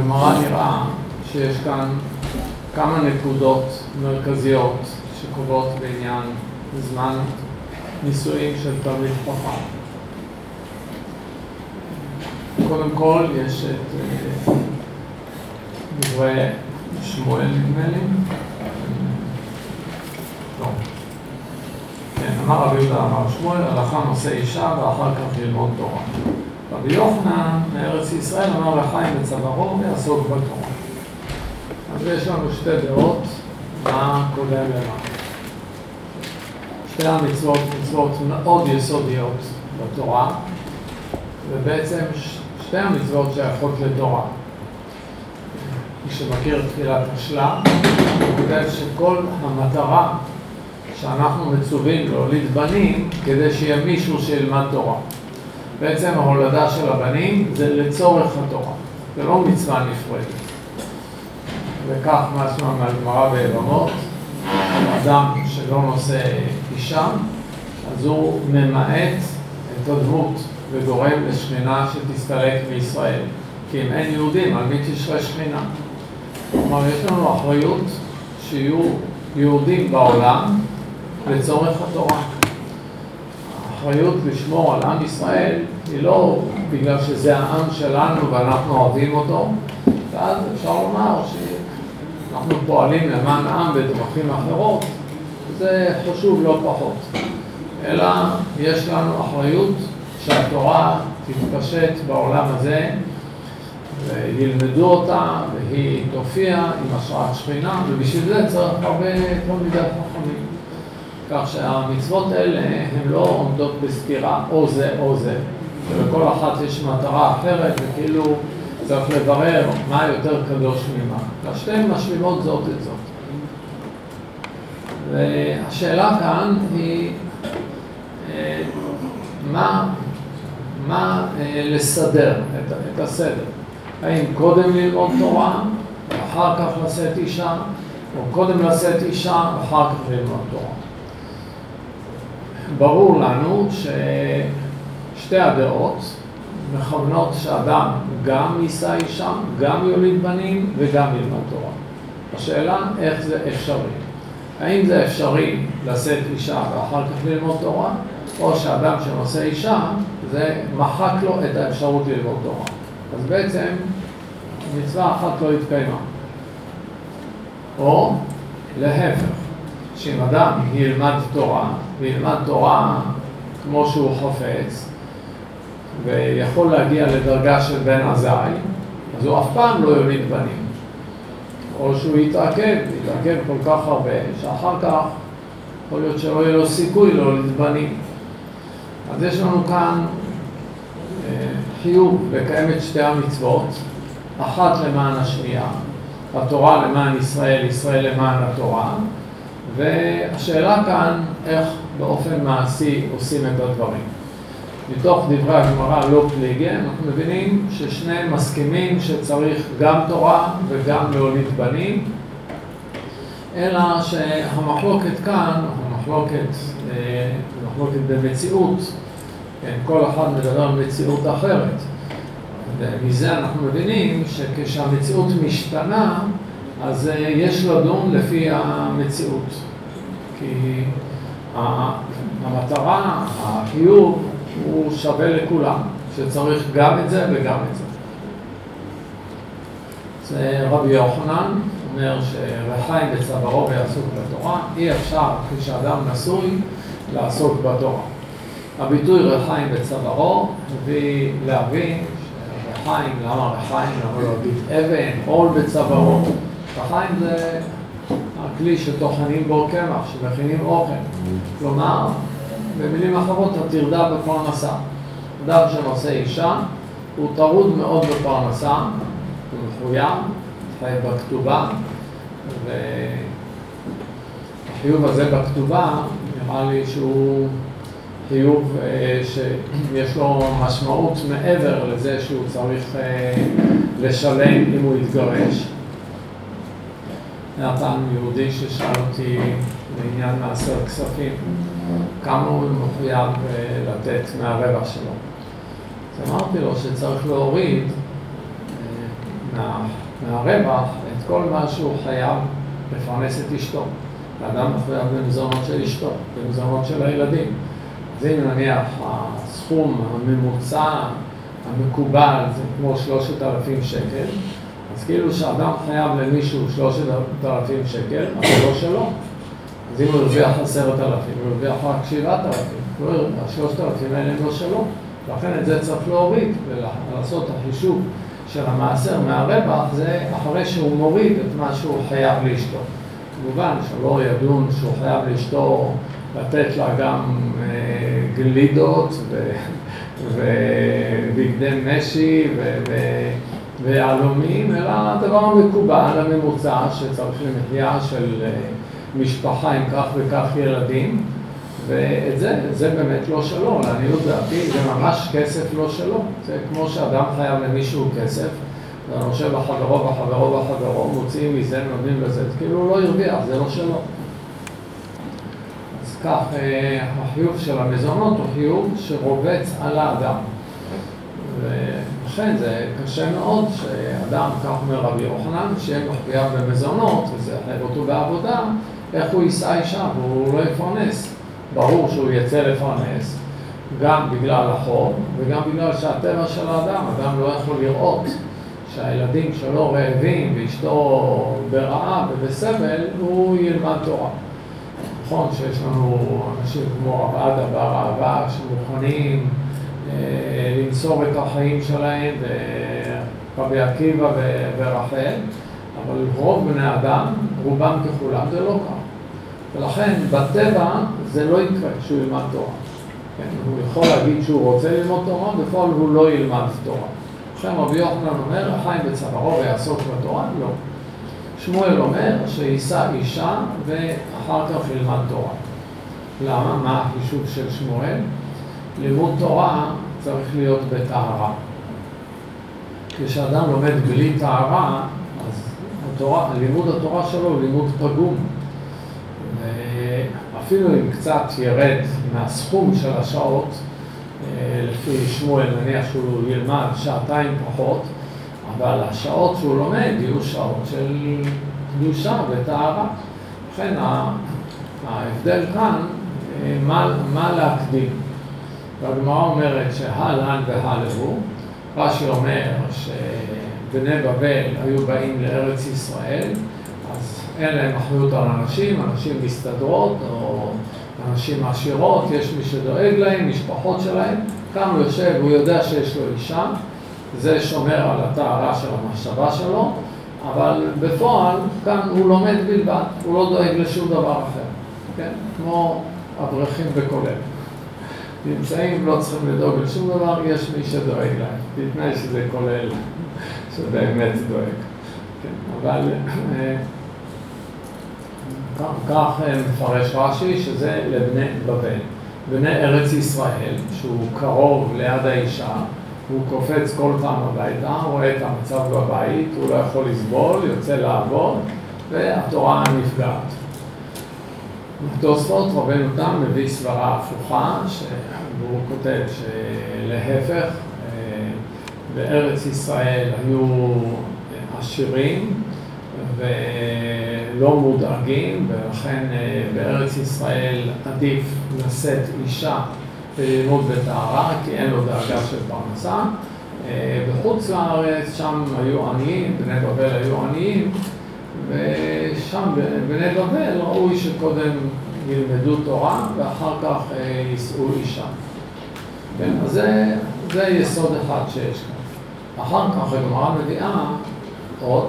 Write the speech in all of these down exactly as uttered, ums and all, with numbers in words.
בגמרא נראה שיש כאן כמה נקודות מרכזיות שקובעות בעניין זמן נישואים של תלמיד חכם. קודם כל יש את דברי שמואל נדמה לי. לא. כן, אמר רבי יהודה אמר שמואל, הלכה נושא אישה ואחר כך ללמוד תורה. רבי יוחנן מארץ ישראל אמר לחיים בצווארו ויעסוק בתורה. אז יש לנו שתי דעות, מה קודם למה. שתי המצוות, מצוות מאוד יסודיות בתורה, ובעצם שתי המצוות שייכות לתורה. מי שמכיר תפילת השלח, הוא כותב שכל המטרה שאנחנו מצווים להוליד בנים כדי שיהיה מישהו שילמד תורה. בעצם ההולדה של הבנים זה לצורך התורה, זה לא מצווה נפרדת. וכך משמע מהגמרא ביבמות, אדם שלא נושא אישה, אז הוא ממעט את הדמות וגורם לשכינה שתסתלק מישראל. כי אם אין יהודים, על מי תשרה שכינה? כלומר, יש לנו אחריות שיהיו יהודים בעולם לצורך התורה. האחריות לשמור על עם ישראל היא לא בגלל שזה העם שלנו ואנחנו אוהבים אותו, ואז אפשר לומר שאנחנו פועלים למען העם בדרכים אחרות, זה חשוב לא פחות. אלא יש לנו אחריות שהתורה תתפשט בעולם הזה, וילמדו אותה, והיא תופיע עם השראת שכינה, ובשביל זה צריך הרבה תלמידי חכמים. כך שהמצוות האלה הן לא עומדות בסתירה או זה או זה, ולכל אחת יש מטרה אחרת, וכאילו צריך לברר מה יותר קדוש ממה. השתיהן משלימות זאת את זאת. והשאלה כאן היא מה, מה לסדר, את, את הסדר. האם קודם ללמוד תורה, ואחר כך לשאת אישה, או קודם לשאת אישה, ואחר כך ללמוד תורה. ברור לנו ששתי הדעות מכוונות שאדם גם יישא אישה, גם יוליד בנים וגם ילמד תורה. השאלה איך זה אפשרי. האם זה אפשרי לשאת אישה ואחר כך ללמוד תורה, או שאדם שנושא אישה, זה מחק לו את האפשרות ללמוד תורה. אז בעצם מצווה אחת לא התקיימה. או להפך, שאם אדם ילמד תורה, וילמד תורה כמו שהוא חופץ, ויכול להגיע לדרגה של בן עזאי, אז הוא אף פעם לא יוליד בנים. או שהוא יתעכב, יתעכב כל כך הרבה, שאחר כך יכול להיות שלא יהיה לו סיכוי להוליד בנים. אז יש לנו כאן אה, חיוב לקיים את שתי המצוות, אחת למען השנייה, התורה למען ישראל, ישראל למען התורה, והשאלה כאן איך באופן מעשי עושים את הדברים. מתוך דברי הגמרא לא פליגי, אנחנו מבינים ששניהם מסכימים שצריך גם תורה וגם להוליד בנים, אלא שהמחלוקת כאן, המחלוקת, המחלוקת במציאות, כן, כל אחד מדבר על מציאות אחרת. ומזה אנחנו מבינים שכשהמציאות משתנה, אז יש לדון לפי המציאות. כי המטרה, החיוב, הוא שווה לכולם, שצריך גם את זה וגם את זה. זה רבי יוחנן אומר שרחיים בצווארו ויעסוק בתורה, אי אפשר כשאדם נשוי לעסוק בתורה. הביטוי רחיים בצווארו מביא להבין שרחיים, למה רחיים? למה לא להגיד אבן, עול בצווארו. רחיים זה הכלי שטוחנים בו קמח, שמכינים אוכל. כלומר, במילים אחרות, התרדה בפרנסה. אדם שנושא אישה, הוא טרוד מאוד בפרנסה, הוא מחויב, חי בכתובה, והחיוב הזה בכתובה, נראה לי שהוא חיוב שיש לו משמעות מעבר לזה שהוא צריך לשלם אם הוא יתגרש. היה פעם יהודי ששאל אותי בעניין מעשר כספים, כמה הוא מחויב לתת מהרווח שלו. אז אמרתי לו שצריך להוריד מה, מהרווח את כל מה שהוא חייב לפרנס את אשתו. האדם מחויב במזונות של אשתו, במזונות של הילדים. אז אם נניח הסכום הממוצע המקובל זה כמו שלושת אלפים שקל, אז כאילו שאדם חייב למישהו שלושת אלפים שקל, אבל לא שלו. אז אם הוא הרוויח עשרת אלפים, הוא הרוויח רק שבעת אלפים, השלושת אלפים האלה הם לא שלו. לכן את זה צריך להוריד ולעשות את החישוב של המעשר מהרווח, זה אחרי שהוא מוריד את מה שהוא חייב לאשתו. כמובן שלא ידון שהוא חייב לאשתו לתת לה גם אה, גלידות ו... ובגדי משי ויהלומים, אלא הדבר המקובל, הממוצע, שצריך למחיה של משפחה עם כך וכך ילדים, ואת זה, זה באמת לא שלו, לעניות דעתי, זה ממש כסף לא שלו. זה כמו שאדם חייב למישהו כסף, ואני חושב בחברו, בחברו, בחברו, מוציאים מזה, נותנים לזה, כאילו הוא לא ירוויח, זה לא שלו. כך, החיוב של המזונות הוא חיוב שרובץ על האדם. ולכן זה קשה מאוד שאדם, כך אומר רבי יוחנן, שיהיה מחויב במזונות, וזה יחייב אותו בעבודה, איך הוא יישא אישה והוא לא יפרנס. ברור שהוא יצא לפרנס, גם בגלל החוב, וגם בגלל שהטבע של האדם, אדם לא יכול לראות שהילדים שלו רעבים ואשתו ברעב ובסבל, הוא ילמד תורה. נכון שיש לנו אנשים כמו רב עדה בר אהבה שמוכנים אה, למסור את החיים שלהם, ורבי עקיבא ורחל, אבל רוב בני אדם, רובם ככולם, זה לא כך. ולכן בטבע זה לא יקרה שהוא ילמד תורה. כן? הוא יכול להגיד שהוא רוצה ללמוד תורה, בפועל הוא לא ילמד תורה. עכשיו רבי יוחנן אומר, החיים בצווארו ויעסוק בתורה? לא. שמואל אומר שיישא אישה ואחר כך ילמד תורה. למה? מה החישוב של שמואל? לימוד תורה צריך להיות בטהרה. כשאדם לומד בלי טהרה, אז התורה, לימוד התורה שלו הוא לימוד פגום. אפילו אם קצת ירד מהסכום של השעות, לפי שמואל נניח שהוא ילמד שעתיים פחות, אבל השעות שהוא לומד יהיו שעות של קדושה וטהרה. לכן ההבדל כאן, מה, מה להקדים. והגמרא אומרת שהלן והלהו, רש"י אומר שבני בבל היו באים לארץ ישראל, אז אין להם אחריות על אנשים, אנשים מסתדרות או אנשים עשירות, יש מי שדואג להם, משפחות שלהם, כאן הוא יושב, הוא יודע שיש לו אישה, זה שומר על הטהרה של המחשבה שלו, אבל בפועל כאן הוא לומד בלבד, הוא לא דואג לשום דבר אחר, כן? כמו אברכים בכולל. נמצאים, לא צריכים לדאוג לשום דבר, יש מי שדואג להם, בתנאי שזה כולל, שבאמת דואג. כן, אבל כך מפרש רש"י שזה לבני בבל. בני ארץ ישראל, שהוא קרוב ליד האישה, הוא קופץ כל פעם הביתה, רואה את המצב בבית, הוא לא יכול לסבול, יוצא לעבוד, והתורה נפגעת. תוספות רבנו תם מביא סברה הפוכה, שהוא כותב שלהפך, בארץ ישראל היו עשירים ולא מודאגים, ולכן בארץ ישראל עדיף לשאת אישה וללמוד בטהרה, כי אין לו דאגה של פרנסה. בחוץ לארץ, שם היו עניים, בני בבל היו עניים, ושם בני בבל ראוי שקודם ילמדו תורה ואחר כך יישאו אישה. כן, אז זה, זה יסוד אחד שיש כאן. אחר כך הגמרא מביאה עוד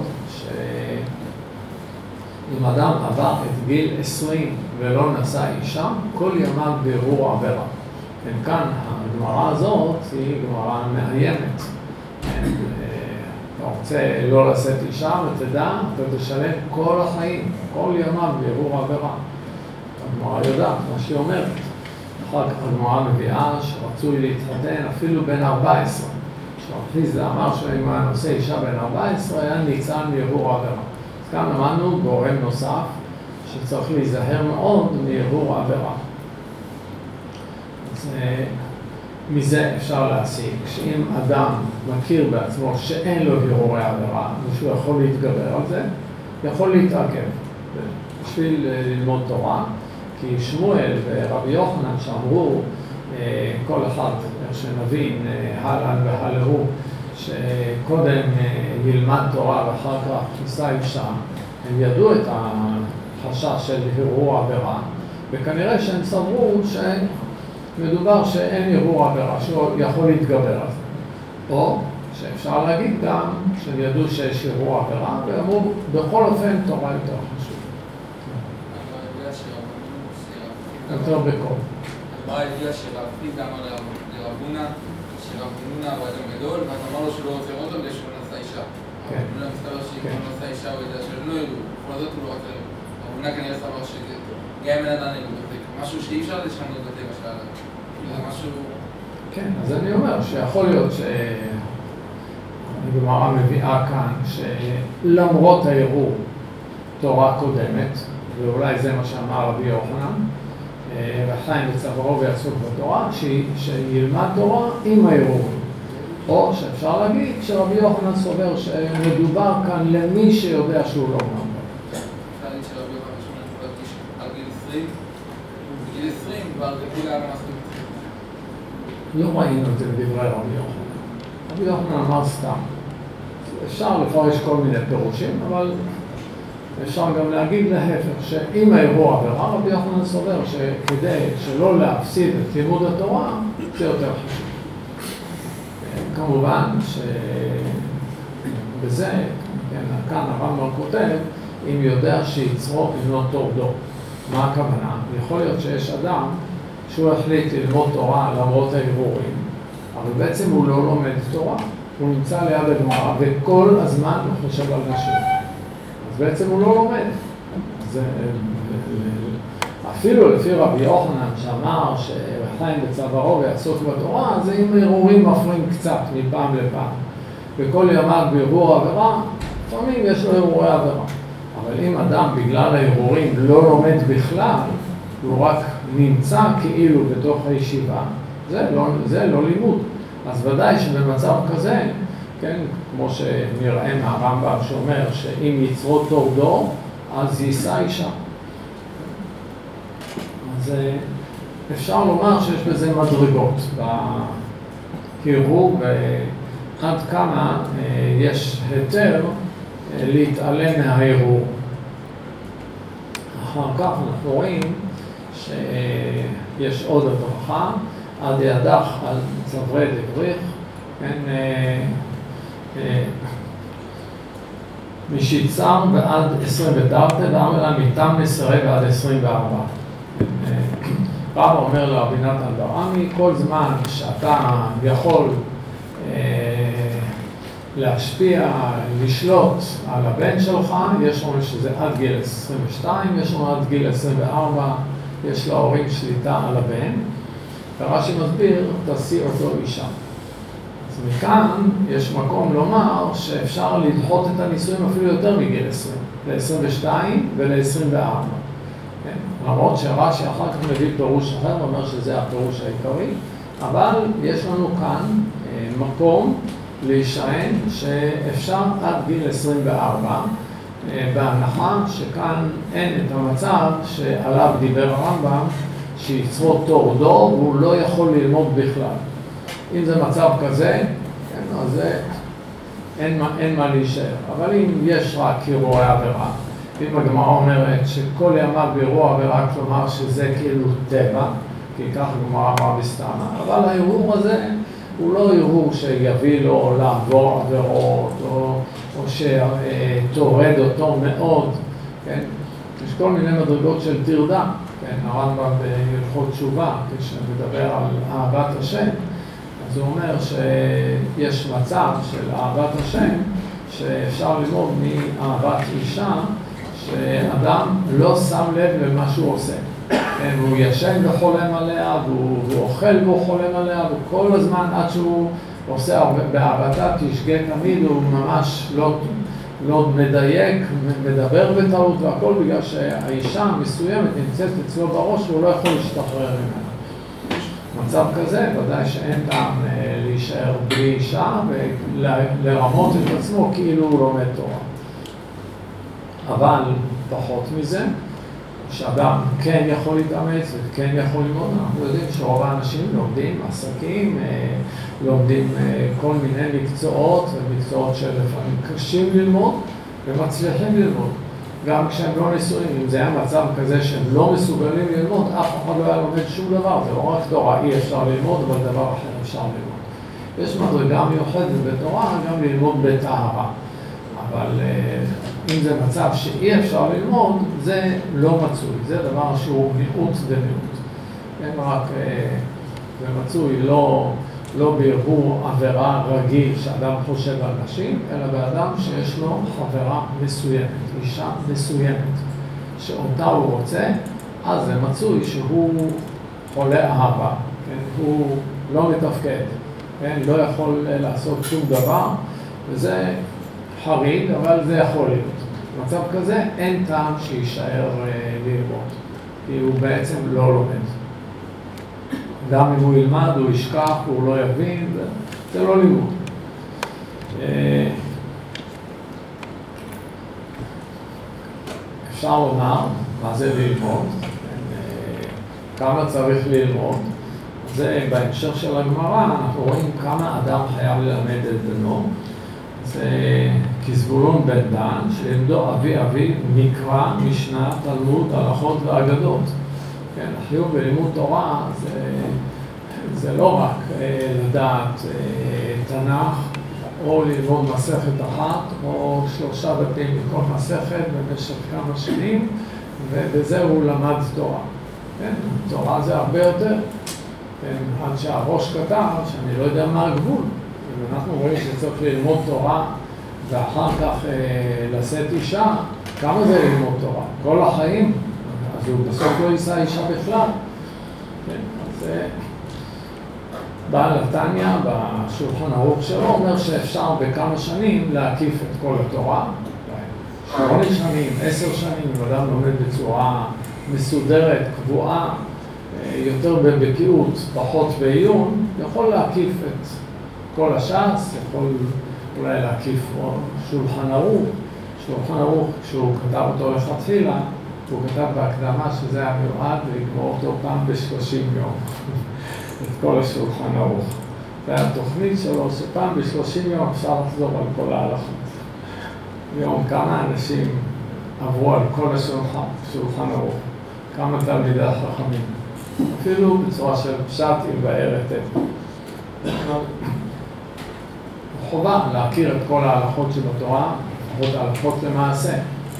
שאם אדם עבר את גיל עשרים ולא נשא אישה, כל ימיו בירור עבירה. כן, כאן הגמרא הזאת היא גמרא מאיימת. אתה רוצה לא לשאת אישה ותדע, אתה תשלם כל החיים, כל ימיו בירור עבירה. הגמרא יודעת מה שהיא אומרת. אחר כך הגמרא מביאה שרצוי להתחתן אפילו בן ארבע עשרה. שהרחיזה אמר שאם היה נושא אישה בן ארבע עשרה היה ניצן בירור עבירה. אז כאן למדנו גורם נוסף שצריך להיזהר מאוד מירור עבירה. אז מזה אפשר להסיק שאם אדם מכיר בעצמו שאין לו הרהורי עבירה ושהוא יכול להתגבר על זה, יכול להתעכב בשביל ללמוד תורה, כי שמואל ורבי יוחנן שאמרו, כל אחד שנבין הלאה והלהו, שקודם ילמד תורה ואחר כך יישא אישה, הם ידעו את החשש של הרהור עבירה, וכנראה שהם סברו שמדובר שאין הרהור עבירה, שהוא יכול להתגבר על זה. או שאפשר להגיד גם שהם ידעו שיש הרהור עבירה, ואמרו בכל אופן תורה יותר חשוב. יותר בכל. אמרה הגיעה שרבי גם על רבונה, שרבונה הוא אדם גדול, ואז אמר לו שהוא לא רוצה אותו בגלל שהוא נשא אישה. כן. הוא לא מסתבר שאם הוא נשא אישה הוא ידע שהם לא יראו, בכל זאת הוא לא רוצה. רבונה כנראה סבר שזה גם אין עדיין נגוד בטק, משהו שאי אפשר לשנות בטבע של האדם. זה משהו... כן, אז אני אומר שיכול להיות שהגמרא מביאה כאן שלמרות הערעור תורה קודמת, ואולי זה מה שאמר רבי יוחנן, וחיים בצווארו ויעסוק בתורה, שילמד תורה עם הערעור. או שאפשר להגיד שרבי יוחנן סובר שמדובר כאן למי שיודע שהוא לא מאמין. אפשר להגיד שרבי יוחנן שמונה נפגש על גיל עשרים, בגיל עשרים כבר כולה מספיק. לא ראינו את זה בדברי רבי יוחנן. רבי יוחנן אמר סתם. אפשר לפרש כל מיני פירושים, אבל אפשר גם להגיד להפך, שאם הערעור עבירה, רבי יוחנן סובר שכדי שלא להפסיד את לימוד התורה, זה יותר חשוב. כמובן שבזה, כן, כאן הרמב"ם כותב, אם יודע שיצרו לבנות תור דור. מה הכוונה? יכול להיות שיש אדם שהוא החליט ללמוד תורה למרות הערעורים, אבל בעצם הוא לא לומד תורה, הוא נמצא ליד הגמרא וכל הזמן הוא חושב על נשים. אז בעצם הוא לא לומד. זה, אפילו לפי רבי יוחנן שאמר שחיים בצווארו ויעסוק בתורה, זה אם ערעורים מפריעים קצת מפעם לפעם. וכל ימיו בערעור עבירה, לפעמים יש לו ערעורי עבירה. אבל אם אדם בגלל הערעורים לא לומד בכלל, הוא רק נמצא כאילו בתוך הישיבה, זה לא, זה לא לימוד. אז ודאי שבמצב כזה, כן, כמו שנראה מהרמב"ם שאומר שאם יצרו תור דור, אז יישא אישה. אז אפשר לומר שיש בזה מדרגות בהרהור, ועד כמה יש היתר להתעלם מההרהור. אחר כך אנחנו רואים שיש עוד הדרכה, עד ידך על צברי דבריך, כן, משיצר ועד עשרים ותרתי, ועמלה מתם מסרי ועד עשרים וארבע. רב אומר לרבי נתן ברמי, כל זמן שאתה יכול להשפיע, לשלוט על הבן שלך, יש לנו שזה עד גיל עשרים ושתיים, יש לנו עד גיל עשרים וארבע, יש להורים שליטה על הבן, ורש"י מסביר, תשיא אותו אישה. אז מכאן יש מקום לומר שאפשר לדחות את הנישואים אפילו יותר מגיל עשרים, ל-עשרים ושתיים ול-עשרים וארבע. כן? למרות שרש"י אחר כך מביא פירוש אחר, אומר שזה הפירוש העיקרי, אבל יש לנו כאן אה, מקום להישען שאפשר עד גיל עשרים וארבע, אה, בהנחה שכאן אין את המצב שעליו דיבר הרמב"ם, שיצרו תור דור והוא לא יכול ללמוד בכלל. אם זה מצב כזה, כן, אז אין מה, אין מה להישאר. אבל אם יש רק הרהורי עבירה, אם הגמרא אומרת שכל ימיו בהרהור עבירה, כלומר שזה כאילו טבע, כי כך הגמרא אמרה בסתמה, אבל ההרהור הזה הוא לא הרהור שיביא לו לעבור עבירות, או, או שתורד אותו מאוד, כן? יש כל מיני מדרגות של תרדה, כן? הרמב"ם בהלכות תשובה, כשמדבר על אהבת השם, אז הוא אומר שיש מצב של אהבת השם, שאפשר ללמוד מאהבת אישה, שאדם לא שם לב למה שהוא עושה. כן, הוא ישן וחולם עליה, והוא, והוא אוכל והוא חולם עליה, וכל הזמן עד שהוא עושה באהבתה, תשגה תמיד, הוא ממש לא, לא מדייק, מדבר בטעות והכל, בגלל שהאישה המסוימת נמצאת אצלו בראש, והוא לא יכול להשתחרר ממנה. מצב כזה, ודאי שאין טעם להישאר בלי אישה ולרמות את עצמו כאילו הוא לומד תורה. אבל פחות מזה, שאדם כן יכול להתאמץ וכן יכול ללמוד, אנחנו יודעים שרוב האנשים לומדים עסקים, לומדים כל מיני מקצועות, ומקצועות שלפעמים קשים ללמוד ומצליחים ללמוד. גם כשהם לא נשואים, אם זה היה מצב כזה שהם לא מסוגלים ללמוד, אף אחד לא היה לומד שום דבר, זה לא רק תורה, אי אפשר ללמוד, אבל דבר אחר אפשר ללמוד. יש מדרגה מיוחדת בתורה, גם ללמוד בטהרה. אבל אם זה מצב שאי אפשר ללמוד, זה לא מצוי, זה דבר שהוא מיעוט ומיעוט. אין רק, זה מצוי לא, לא בערבור עבירה רגיל שאדם חושב על נשים, אלא באדם שיש לו חברה מסוימת, אישה מסוימת, שאותה הוא רוצה, אז זה מצוי שהוא חולה אהבה, כן? הוא לא מתפקד, כן? לא יכול לעשות שום דבר, וזה חריג, אבל זה יכול להיות. במצב כזה אין טעם שישאר ללמוד, כי הוא בעצם לא לומד. גם אם הוא ילמד, הוא ישכח, הוא לא יבין, זה, זה לא לימוד. אפשר לומר מה זה ללמוד, כמה צריך ללמוד. זה בהמשך של הגמרא, אנחנו רואים כמה אדם חייב ללמד את בנו. זה כזבולון בן דן, שלימדו אבי אבי מקרא, משנה, תלמוד, הלכות ואגדות. כן, החיוב בלימוד תורה זה, זה לא רק לדעת תנ"ך, או ללמוד מסכת אחת, או שלושה בתים מכל מסכת במשך כמה שנים, ובזה הוא למד תורה. כן, תורה זה הרבה יותר. כן, עד שהראש כתב, שאני לא יודע מה הגבול. אנחנו רואים שצריך ללמוד תורה ואחר כך אה, לשאת אישה, כמה זה ללמוד תורה? כל החיים, אז הוא בסוף לא יישא אישה בכלל. כן, אז אה, בעל התניא בשולחן ערוך שלו אומר שאפשר בכמה שנים להקיף את כל התורה. שמונה שנים, עשר שנים, אם אדם לומד בצורה מסודרת, קבועה, יותר בבקיאות, פחות בעיון, יכול להקיף את כל הש"ס, יכול אולי להקיף שולחן ערוך. שולחן ערוך, כשהוא כתב אותו לכתחילה, הוא כתב בהקדמה שזה היה מיועד לגמור אותו פעם בשלושים יום. את כל השולחן ערוך. זה היה תוכנית שלו שפעם בשלושים יום אפשר לחזור על כל ההלכות. היום כמה אנשים עברו על כל השולחן, שולחן ערוך, כמה תלמידי החכמים. אפילו בצורה של פשט עם בערת טבע. חובה להכיר את כל ההלכות שבתורה, לפחות ההלכות למעשה.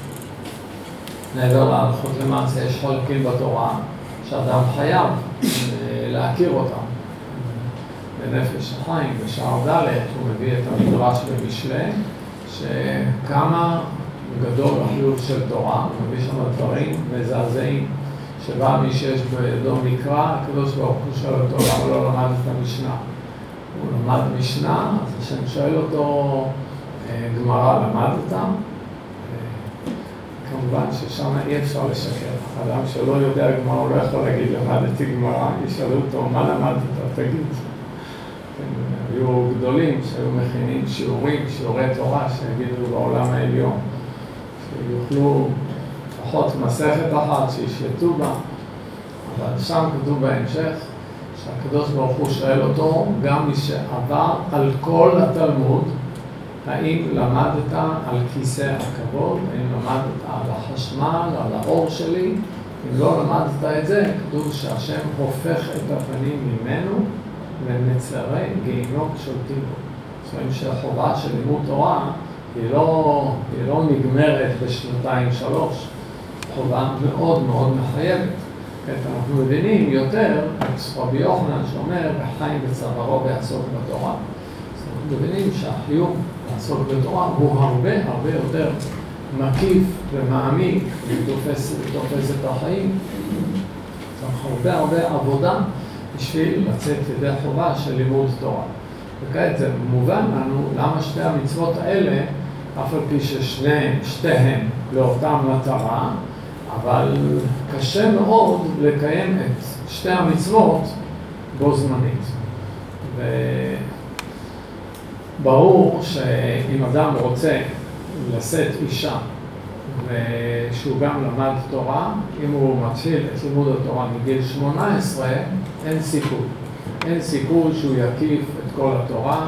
מעבר להלכות למעשה יש חלקים בתורה שאדם חייב להכיר אותם. בנפש החיים, בשער ד' הוא מביא את המדרש במשלי, שכמה גדול החיוב של תורה, הוא מביא שם דברים מזעזעים. שבא מי שיש בידו מקרא, הקדוש ברוך הוא שואל אותו, למה לא למד את המשנה? הוא למד משנה, אז השם שואל אותו, גמרא למדת? כמובן ששם אי אפשר לשקר. אדם שלא יודע גמרא, הוא לא יכול להגיד, למדתי גמרא, ישאלו אותו, מה למדת? תגיד. היו גדולים שהיו מכינים שיעורים, שיעורי תורה, שיגידו בעולם העליון, שיוכלו פחות מסכת אחת, שישלטו בה, אבל שם כתוב בהמשך שהקדוש ברוך הוא שואל אותו, גם מי שעבר על כל התלמוד, האם למדת על כיסא הכבוד, האם למדת על החשמל, על האור שלי, אם לא למדת את זה, כתוב שהשם הופך את הפנים ממנו, ומצרי גיהינום שולטים בו. זאת אומרת שהחובה של לימוד תורה היא לא, היא לא נגמרת בשנתיים שלוש, חובה מאוד מאוד מחייבת. אנחנו מבינים יותר את רבי יוחנן שאומר, החיים בצווארו ויעסוק בתורה. אז אנחנו מבינים שהחיוב לעסוק בתורה הוא הרבה הרבה יותר מקיף ומעמיק ותופס, ותופס את החיים. צריך הרבה הרבה עבודה בשביל לצאת ידי חובה של לימוד תורה. וכעת זה מובן לנו למה שתי המצוות האלה, אף על פי ששתיהן לאותה מטרה, אבל קשה מאוד לקיים את שתי המצוות בו זמנית. וברור שאם אדם רוצה לשאת אישה, ושהוא גם למד תורה, אם הוא מתחיל את לימוד התורה מגיל שמונה עשרה, אין סיכוי. אין סיכוי שהוא יקיף את כל התורה,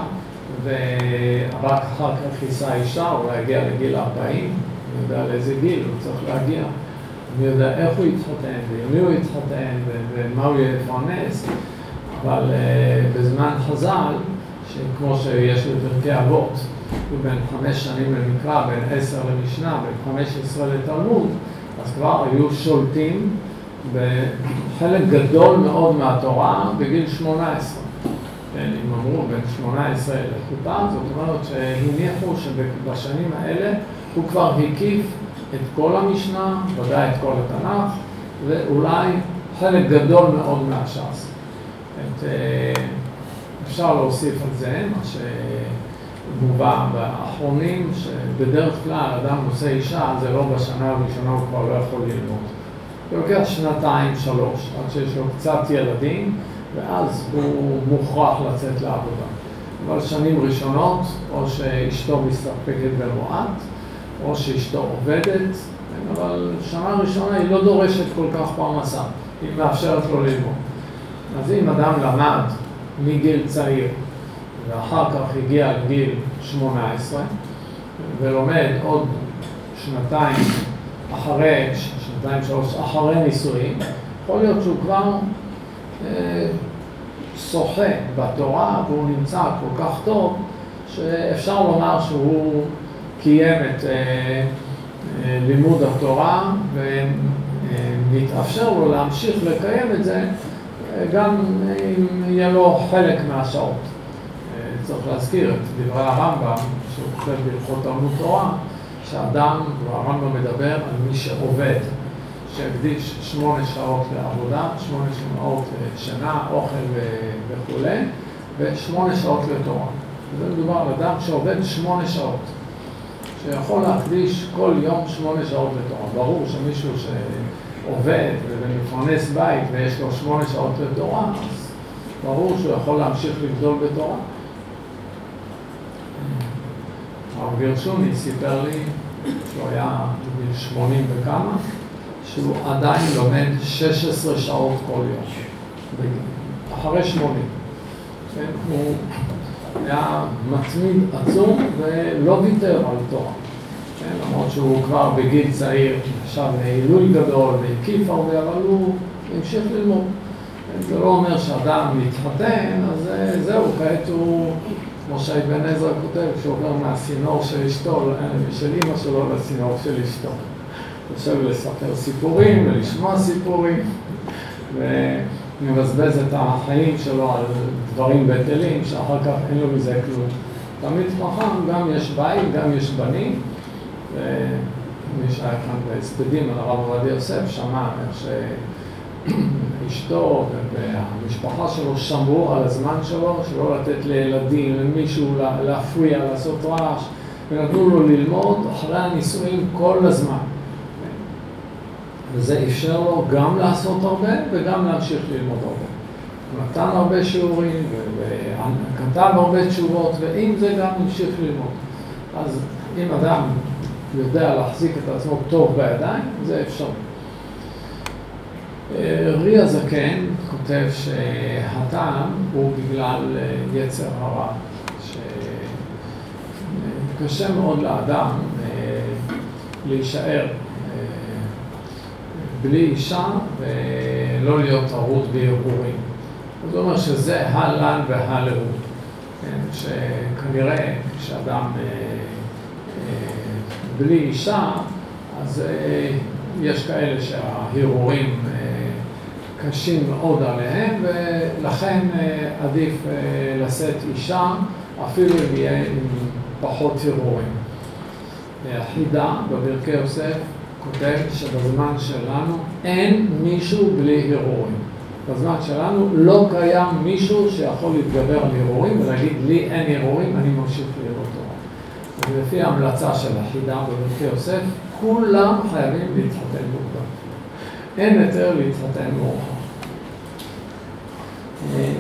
ורק אחר כך יישא אישה, אולי יגיע לגיל ארבעים, אני יודע לאיזה גיל הוא צריך להגיע. אני יודע איך הוא יתחתן, ומי הוא יתחתן, ומה הוא יפרנס. אבל uh, בזמן חז"ל, שכמו שיש בפרקי אבות, הוא בין חמש שנים למקרא, בין עשר למשנה, בין חמש עשרה לתלמוד, אז כבר היו שולטים בחלק גדול מאוד מהתורה בגיל שמונה עשרה. כן, אם אמרו בין שמונה עשרה לחופה, זאת אומרת שהניחו שבשנים האלה הוא כבר הקיף את כל המשנה, ודאי את כל התנ"ך, ואולי חלק גדול מאוד מהש"ס. את, אפשר להוסיף על זה, מה שמובא באחרונים, שבדרך כלל אדם עושה אישה, זה לא בשנה הראשונה, הוא כבר לא יכול ללמוד. זה לוקח שנתיים, שלוש, עד שיש לו קצת ילדים, ואז הוא מוכרח לצאת לעבודה. אבל שנים ראשונות, או שאשתו מסתפקת במועט, או שאשתו עובדת, אבל שנה ראשונה היא לא דורשת כל כך פרנסה, היא מאפשרת לו ללמוד. אז אם אדם למד מגיל צעיר, ואחר כך הגיע לגיל שמונה עשרה, ולומד עוד שנתיים אחרי, שנתיים שלוש אחרי נישואים, יכול להיות שהוא כבר אה, שוחה בתורה, והוא נמצא כל כך טוב, שאפשר לומר שהוא קיים את אה, אה, לימוד התורה, ומתאפשר לו להמשיך לקיים את זה, גם אם יהיה לו חלק מהשעות. צריך להזכיר את דברי הרמב"ם, שהוא כותב בהלכות תלמוד תורה, שאדם, והרמב"ם מדבר על מי שעובד, שהקדיש שמונה שעות לעבודה, שמונה שעות לשינה, אוכל וכו', ושמונה שעות לתורה. זה מדובר על אדם שעובד שמונה שעות, שיכול להקדיש כל יום שמונה שעות לתורה. ברור שמישהו שעובד ומפרנס בית ויש לו שמונה שעות לתורה, אז ברור שהוא יכול להמשיך לגדול בתורה. הרב גרשוני סיפר לי שהוא היה בגיל שמונים וכמה, שהוא עדיין לומד שש עשרה שעות כל יום, אחרי שמונים. כן, הוא היה מצמיד עצום ולא ויתר על תורה. כן, למרות שהוא כבר בגיל צעיר, עכשיו עילוי גדול והקיף הרבה, אבל הוא המשיך ללמוד. זה לא אומר שאדם מתחתן, אז זהו, כעת הוא, כמו שאבן עזרא כותב, שהוא עובר מהסינור של אשתו, של אמא שלו לסינור של אשתו. הוא חושב לספר סיפורים ולשמוע סיפורים, ומבזבז את החיים שלו על דברים בטלים, שאחר כך אין לו מזה כלום. תמיד חכם, גם יש בית, גם יש בנים, ומי שהיה כאן בהספדים על הרב עובדיה יוסף, שמע איך שאשתו והמשפחה שלו שמרו על הזמן שלו, שלא לתת לילדים, למישהו להפריע, לעשות רעש, ונתנו לו ללמוד אחרי הנישואים כל הזמן. וזה אפשר לו גם לעשות הרבה וגם להמשיך ללמוד הרבה. הוא נתן הרבה שיעורים וכתב הרבה תשובות, ועם זה גם המשיך ללמוד. אז אם אדם יודע להחזיק את עצמו טוב בידיים, זה אפשר. רי הזקן כותב שהטעם הוא בגלל יצר הרע, שקשה מאוד לאדם להישאר בלי אישה ולא להיות ערות בהרהורים. זאת אומרת שזה הלן והלהו, שכנראה כשאדם בלי אישה, אז יש כאלה שההרהורים קשים מאוד עליהם, ולכן עדיף לשאת אישה, אפילו אם יהיה עם פחות הרהורים. החידה בברכי יוסף כותב שבזמן שלנו אין מישהו בלי הרהורים. בזמן שלנו לא קיים מישהו שיכול להתגבר על הרהורים ולהגיד לי אין הרהורים, אני ממשיך לראות תורה. ולפי ההמלצה של החידה בברכי יוסף, כולם חייבים להתחתן מוקדם. אין יותר להתחתן מאוחר.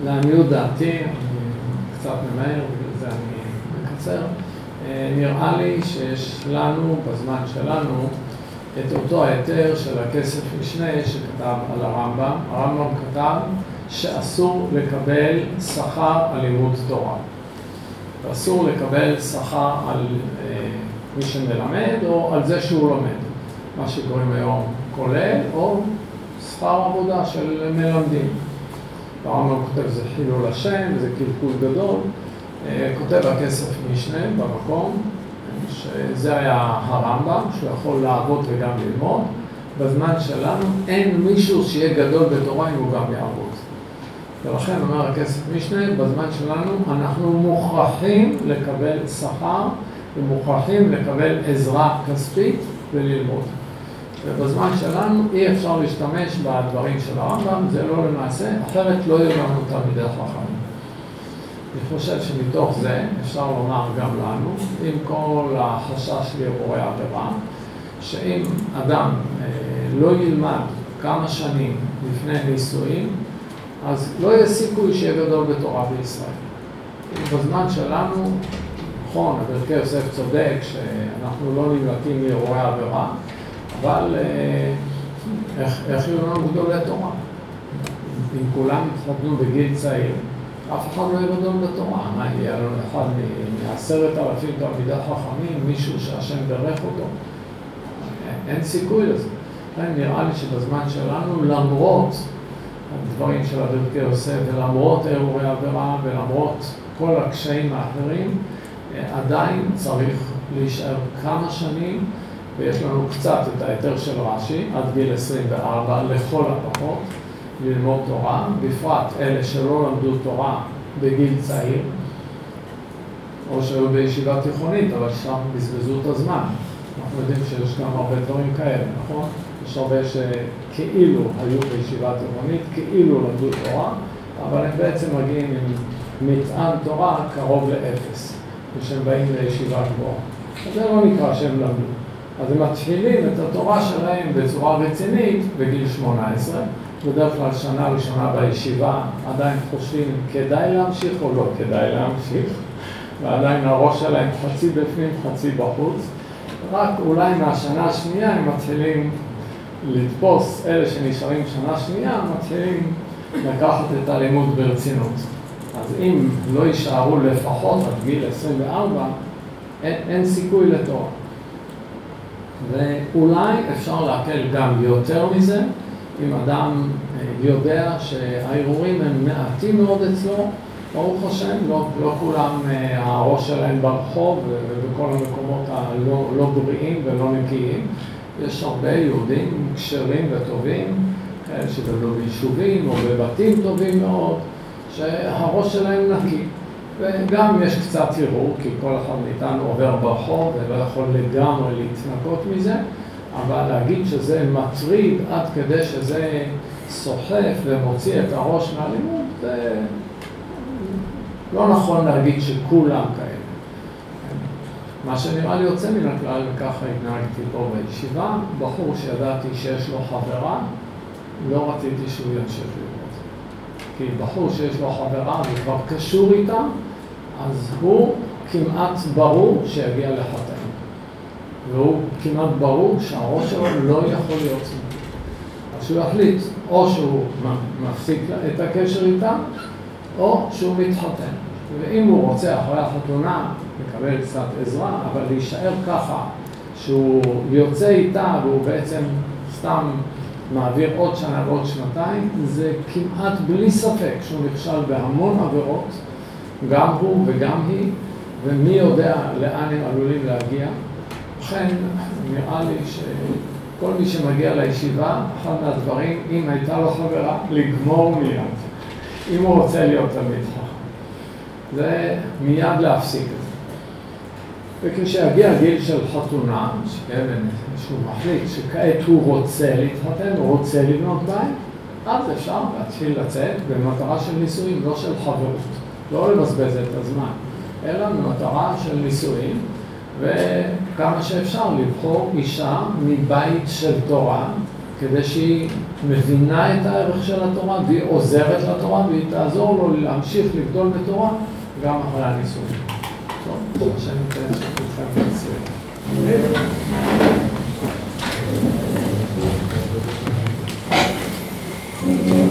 לעניות דעתי, אני קצת ממהר, בגלל זה אני מקצר, נראה לי שיש לנו, בזמן שלנו, את אותו היתר של הכסף משנה שכתב על הרמב"ם. הרמב"ם כתב שאסור לקבל שכר על לימוד תורה. ואסור לקבל שכר על אה, מי שמלמד או על זה שהוא לומד. מה שקוראים היום כולל או שכר עבודה של מלמדים. הרמב"ם כותב זה חילול השם, זה קלקול גדול. אה, כותב הכסף משנה במקום, שזה היה הרמב"ם, שהוא יכול לעבוד וגם ללמוד. בזמן שלנו אין מישהו שיהיה גדול בתורה אם הוא גם יעבוד. ולכן אומר הכסף משנה, בזמן שלנו אנחנו מוכרחים לקבל שכר ומוכרחים לקבל עזרה כספית וללמוד. ובזמן שלנו אי אפשר להשתמש בדברים של הרמב"ם, זה לא למעשה, אחרת לא יהיו לנו תלמידי חכמים. אני חושב שמתוך זה אפשר לומר גם לנו, עם כל החשש לאירועי עבירה, שאם אדם אה, לא ילמד כמה שנים לפני נישואים, אז לא יהיה סיכוי שיהיה גדול בתורה בישראל. בזמן שלנו, נכון, ברכי יוסף צודק שאנחנו לא נמלטים מאירועי עבירה, אבל אה, איך, איך יהיו לנו גדולי תורה? אם כולם התחתנו בגיל צעיר, אף אחד לא יהיה גדול בתורה. מה יהיה לנו אחד מעשרת אלפים תלמידי חכמים, מישהו שהשם ברך אותו? אין סיכוי לזה. נראה לי שבזמן שלנו, למרות הדברים של ברכי יוסף, ולמרות אירועי עבירה, ולמרות כל הקשיים האחרים, עדיין צריך להישאר כמה שנים, ויש לנו קצת את היתר של רש"י, עד גיל עשרים וארבע, לכל הפחות, ללמוד תורה, בפרט אלה שלא למדו תורה בגיל צעיר, או שהיו בישיבה תיכונית, אבל שם בזבזו את הזמן. אנחנו יודעים שיש גם הרבה דברים כאלה, נכון? יש הרבה שכאילו היו בישיבה תיכונית, כאילו למדו תורה, אבל הם בעצם מגיעים עם מטען תורה קרוב לאפס, כשהם באים לישיבה גבוהה. אז זה לא נקרא שהם למדו. אז הם מתחילים את התורה שלהם בצורה רצינית בגיל שמונה עשרה, בדרך כלל שנה ראשונה בישיבה עדיין חושבים כדאי להמשיך או לא כדאי להמשיך, ועדיין הראש שלהם חצי בפנים, חצי בחוץ. רק אולי מהשנה השנייה הם מתחילים לתפוס, אלה שנשארים שנה שנייה, מתחילים לקחת את הלימוד ברצינות. אז אם לא יישארו לפחות עד גיל עשרים וארבע, אין, אין סיכוי לתורה. ואולי אפשר להקל גם יותר מזה, אם אדם יודע שהערעורים הם מעטים מאוד אצלו, ברוך השם, לא, לא כולם הראש שלהם ברחוב ובכל המקומות הלא לא בריאים ולא נקיים. יש הרבה יהודים כשרים וטובים, כאלה שגדלו ביישובים או בבתים טובים מאוד, שהראש שלהם נקי. וגם יש קצת ערעור, כי כל אחד מאיתנו עובר ברחוב ולא יכול לגמרי להתנקות מזה, אבל להגיד שזה מטריד עד כדי שזה סוחף ומוציא את הראש מהלימוד, זה לא נכון להגיד שכולם כאלה. מה שנראה לי יוצא מן הכלל, וככה התנהגתי פה בישיבה, בחור שידעתי שיש לו חברה, לא רציתי שהוא ימשיך ללמוד. כי בחור שיש לו חברה וכבר קשור איתה, אז הוא כמעט ברור שיגיע לחתן. והוא כמעט ברור שהראש שלו לא יכול להיות צמוד. אז שהוא יחליט, או שהוא מפסיק את הקשר איתה, או שהוא מתחתן. ואם הוא רוצה אחרי החתונה לקבל קצת עזרה, אבל להישאר ככה, שהוא יוצא איתה והוא בעצם סתם מעביר עוד שנה ועוד שנתיים, זה כמעט בלי ספק שהוא נכשל בהמון עבירות, גם הוא וגם היא, ומי יודע לאן הם עלולים להגיע. לכן נראה לי שכל מי שמגיע לישיבה, אחד מהדברים, אם הייתה לו חברה, לגמור מיד. אם הוא רוצה להיות תלמיד חכם. זה מיד להפסיק את זה. וכשהגיע גיל של חתונה, שכן, שהוא מחליט שכעת הוא רוצה להתחתן, הוא רוצה לבנות בית, אז אפשר להתחיל לצאת במטרה של נישואים, לא של חברות. לא לבזבז את הזמן, אלא במטרה של נישואים, וכמה שאפשר לבחור אישה מבית של תורה, כדי שהיא מבינה את הערך של התורה, והיא עוזרת לתורה, והיא תעזור לו להמשיך לגדול בתורה, גם אחרי הניסוי. טוב, השם ייתן שכולכם תצליחו.